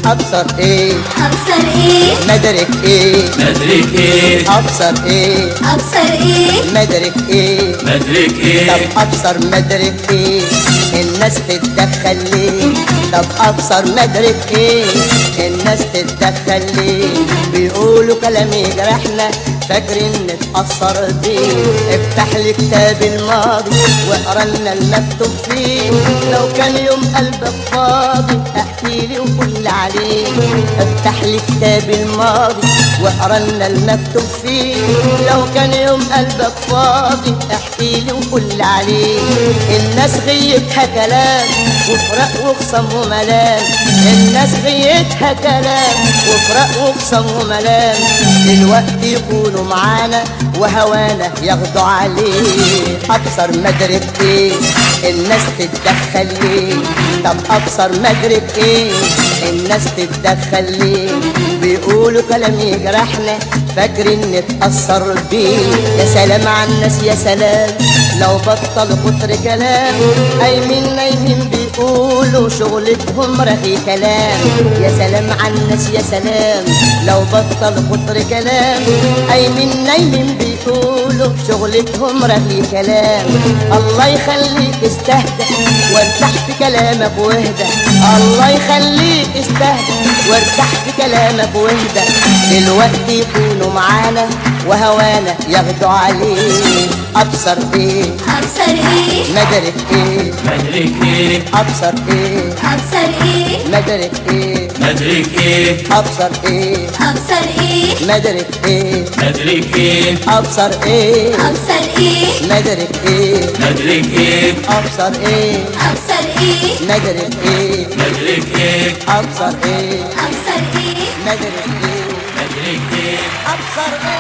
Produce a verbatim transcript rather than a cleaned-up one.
ابصر ايه ابصر ايه مدرك ايه مدرك ايه ابصر ايه ابصر ايه مدرك ايه مدرك ايه طب ابصر مدرك ايه الناس تتدخل ليه طب ابصر مدرك ايه الناس تتدخل ليه بيقولوا كلام يجرحنا فاكرين نتأثر بيه افتح لي كتاب الماضي واقرا لنا المكتوب فيه لو كان يوم قلبك فاضي احكي لي وقول عليه افتح لي كتاب الماضي واقرا لنا المكتوب فيه لو كان يوم قلبك فاضي احكي لي وقول عليه الناس غيتها كلام وفرق وخصم وملام الناس غيتها كلام وفرق وخصم وملام دلوقتي يكونوا معانا وهوانا ياخدوا عليه ابصر مدرك ايه الناس تتدخل ليه طب ابصر مدرك ايه الناس تتدخل ليه بيقولوا كلام يجرحنا فاكرين نتأثر بيه يا سلام على الناس يا سلام لو بطلوا كتر كلام قايمين نايمين بيقولوا شغلتهم رغي كلام يا سلام على الناس يا سلام لو بطلوا كتر كلام قايمين نايمين بيقولوا شغلتهم رغي كلام الله يخليك استهدى وارتاح في كلامك واهدى الله يخليك استهدى وارتاح في كلامك واهدى دلوقتي يكونوا معانا وهوانا ياخدوا عليه ابصر ايه ابصر ايه مدرك ايه مدرك ايه ابصر ايه ابصر ايه مدرك ايه مدرك ايه ابصر ايه ابصر ايه مدرك ايه مدرك ايه ابصر ايه ابصر ايه مدرك ايه مدرك ايه ابصر ايه ابصر ايه مدرك ايه مدرك ايه ابصر ايه ابصر ايه مدرك ايه مدرك ايه ابصر ايه